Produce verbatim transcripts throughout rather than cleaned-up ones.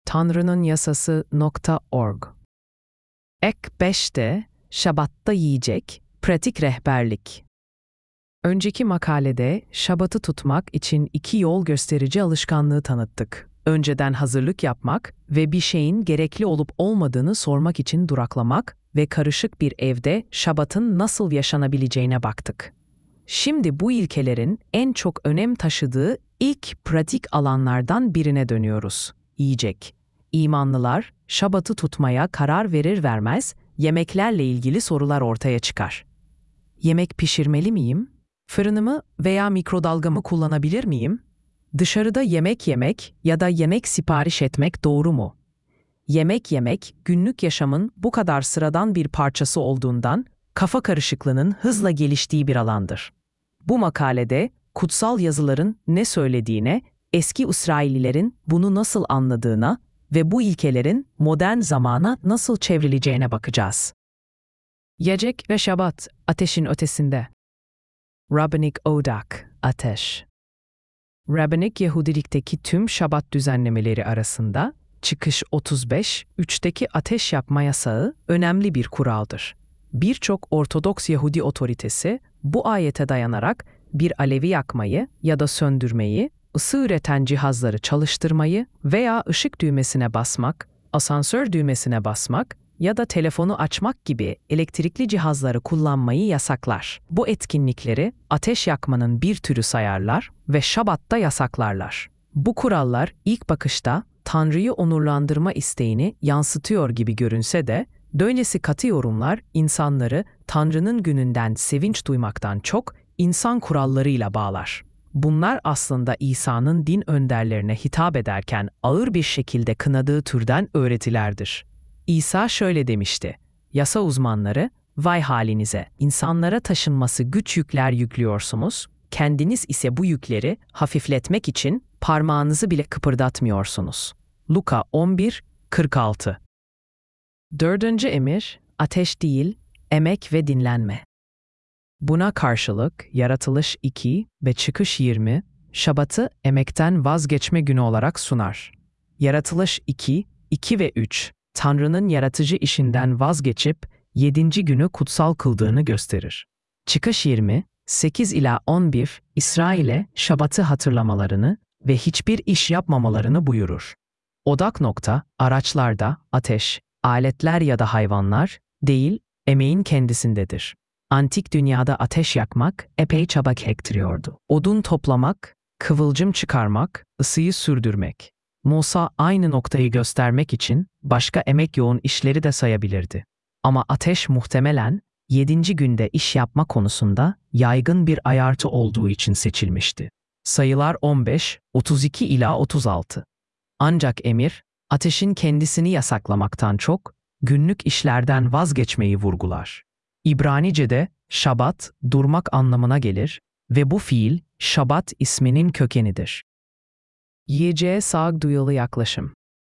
tanrının yasası nokta org. Ek beşte Şabatta yiyecek, pratik rehberlik. Önceki makalede Şabat'ı tutmak için iki yol gösterici alışkanlığı tanıttık. Önceden hazırlık yapmak ve bir şeyin gerekli olup olmadığını sormak için duraklamak ve karışık bir evde Şabat'ın nasıl yaşanabileceğine baktık. Şimdi bu ilkelerin en çok önem taşıdığı ilk pratik alanlardan birine dönüyoruz. Yiyecek. İmanlılar, Şabat'ı tutmaya karar verir vermez, yemeklerle ilgili sorular ortaya çıkar. Yemek pişirmeli miyim? Fırınımı veya mikrodalgamı kullanabilir miyim? Dışarıda yemek yemek ya da yemek sipariş etmek doğru mu? Yemek yemek, günlük yaşamın bu kadar sıradan bir parçası olduğundan, kafa karışıklığının hızla geliştiği bir alandır. Bu makalede, kutsal yazıların ne söylediğine, eski İsraillilerin bunu nasıl anladığına ve bu ilkelerin modern zamana nasıl çevrileceğine bakacağız. Yiyecek ve Şabat, ateşin ötesinde. Rabbinik odak, ateş. Rabbinik Yahudilikteki tüm Şabat düzenlemeleri arasında, Çıkış otuz beş üçteki ateş yakma yasağı önemli bir kuraldır. Birçok Ortodoks Yahudi otoritesi bu ayete dayanarak bir alevi yakmayı ya da söndürmeyi, ısı üreten cihazları çalıştırmayı veya ışık düğmesine basmak, asansör düğmesine basmak ya da telefonu açmak gibi elektrikli cihazları kullanmayı yasaklar. Bu etkinlikleri ateş yakmanın bir türü sayarlar ve Şabat'ta yasaklarlar. Bu kurallar ilk bakışta Tanrı'yı onurlandırma isteğini yansıtıyor gibi görünse de, böylesi katı yorumlar insanları Tanrı'nın gününden sevinç duymaktan çok insan kurallarıyla bağlar. Bunlar aslında İsa'nın din önderlerine hitap ederken ağır bir şekilde kınadığı türden öğretilerdir. İsa şöyle demişti: "Yasa uzmanları, vay halinize, insanlara taşınması güç yükler yüklüyorsunuz, kendiniz ise bu yükleri hafifletmek için parmağınızı bile kıpırdatmıyorsunuz." Luka on bir kırk altı. Dördüncü emir, ateş değil, emek ve dinlenme. Buna karşılık Yaratılış iki ve Çıkış yirmi, Şabat'ı emekten vazgeçme günü olarak sunar. Yaratılış iki, iki ve üç, Tanrı'nın yaratıcı işinden vazgeçip yedinci günü kutsal kıldığını gösterir. Çıkış yirmi, sekiz ila on bir, İsrail'e Şabat'ı hatırlamalarını ve hiçbir iş yapmamalarını buyurur. Odak nokta, araçlarda, ateş, aletler ya da hayvanlar değil, emeğin kendisindedir. Antik dünyada ateş yakmak epey çaba gerektiriyordu. Odun toplamak, kıvılcım çıkarmak, ısıyı sürdürmek. Musa aynı noktayı göstermek için başka emek yoğun işleri de sayabilirdi. Ama ateş muhtemelen yedinci günde iş yapma konusunda yaygın bir ayartı olduğu için seçilmişti. Sayılar on beş, otuz iki ila otuz altı. Ancak emir, ateşin kendisini yasaklamaktan çok, günlük işlerden vazgeçmeyi vurgular. İbranice'de Şabat, durmak anlamına gelir ve bu fiil, Şabat isminin kökenidir. Yiyeceğe sağduyulu yaklaşım.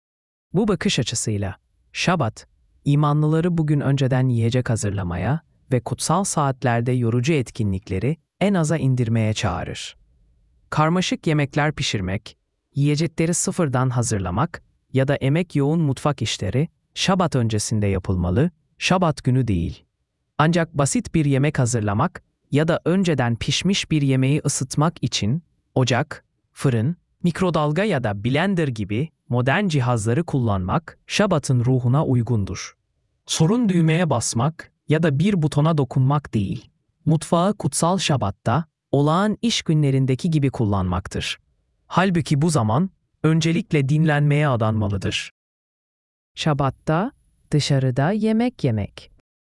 Bu bakış açısıyla, Şabat, imanlıları bugün önceden yiyecek hazırlamaya ve kutsal saatlerde yorucu etkinlikleri en aza indirmeye çağırır. Karmaşık yemekler pişirmek, yiyecekleri sıfırdan hazırlamak ya da emek yoğun mutfak işleri Şabat öncesinde yapılmalı, Şabat günü değil. Ancak basit bir yemek hazırlamak ya da önceden pişmiş bir yemeği ısıtmak için ocak, fırın, mikrodalga ya da blender gibi modern cihazları kullanmak Şabat'ın ruhuna uygundur. Sorun düğmeye basmak ya da bir butona dokunmak değil, mutfağı kutsal Şabat'ta olağan iş günlerindeki gibi kullanmaktır. Halbuki bu zaman öncelikle dinlenmeye adanmalıdır. Şabat'ta dışarıda yemek yemek.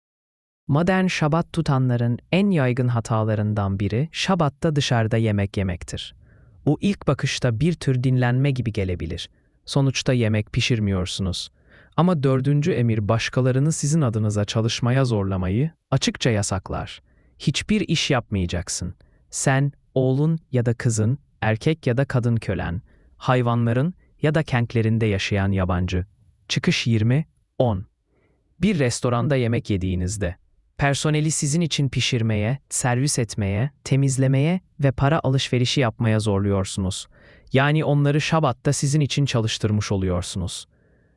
Modern Şabat tutanların en yaygın hatalarından biri Şabat'ta dışarıda yemek yemektir. Bu ilk bakışta bir tür dinlenme gibi gelebilir. Sonuçta yemek pişirmiyorsunuz. Ama dördüncü emir başkalarını sizin adınıza çalışmaya zorlamayı açıkça yasaklar. Hiçbir iş yapmayacaksın. Sen, oğlun ya da kızın, erkek ya da kadın kölen, hayvanların ya da kentlerinde yaşayan yabancı. Çıkış yirmi on. Bir restoranda yemek yediğinizde, personeli sizin için pişirmeye, servis etmeye, temizlemeye ve para alışverişi yapmaya zorluyorsunuz. Yani onları Şabat'ta sizin için çalıştırmış oluyorsunuz.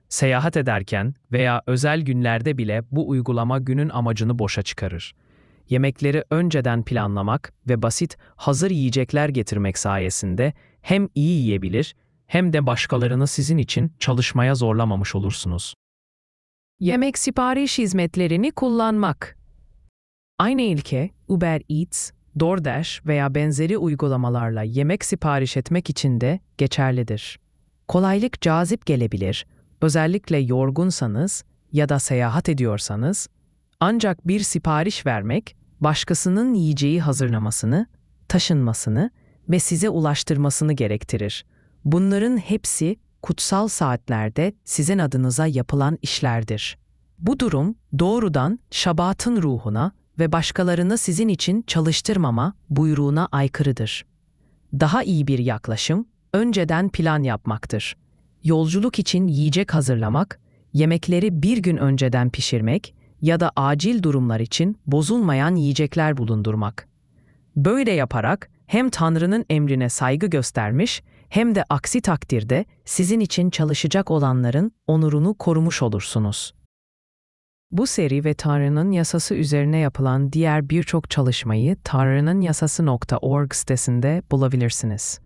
Seyahat ederken veya özel günlerde bile bu uygulama günün amacını boşa çıkarır. Yemekleri önceden planlamak ve basit hazır yiyecekler getirmek sayesinde hem iyi yiyebilir hem de başkalarını sizin için çalışmaya zorlamamış olursunuz. Yemek sipariş hizmetlerini kullanmak. Aynı ilke Uber Eats, DoorDash veya benzeri uygulamalarla yemek sipariş etmek için de geçerlidir. Kolaylık cazip gelebilir, özellikle yorgunsanız ya da seyahat ediyorsanız, ancak bir sipariş vermek, başkasının yiyeceği hazırlamasını, taşınmasını ve size ulaştırmasını gerektirir. Bunların hepsi kutsal saatlerde sizin adınıza yapılan işlerdir. Bu durum doğrudan Şabat'ın ruhuna ve başkalarını sizin için çalıştırmama buyruğuna aykırıdır. Daha iyi bir yaklaşım, önceden plan yapmaktır. Yolculuk için yiyecek hazırlamak, yemekleri bir gün önceden pişirmek ya da acil durumlar için bozulmayan yiyecekler bulundurmak. Böyle yaparak hem Tanrı'nın emrine saygı göstermiş hem de aksi takdirde sizin için çalışacak olanların onurunu korumuş olursunuz. Bu seri ve Tanrı'nın yasası üzerine yapılan diğer birçok çalışmayı tanrının yasası nokta org sitesinde bulabilirsiniz.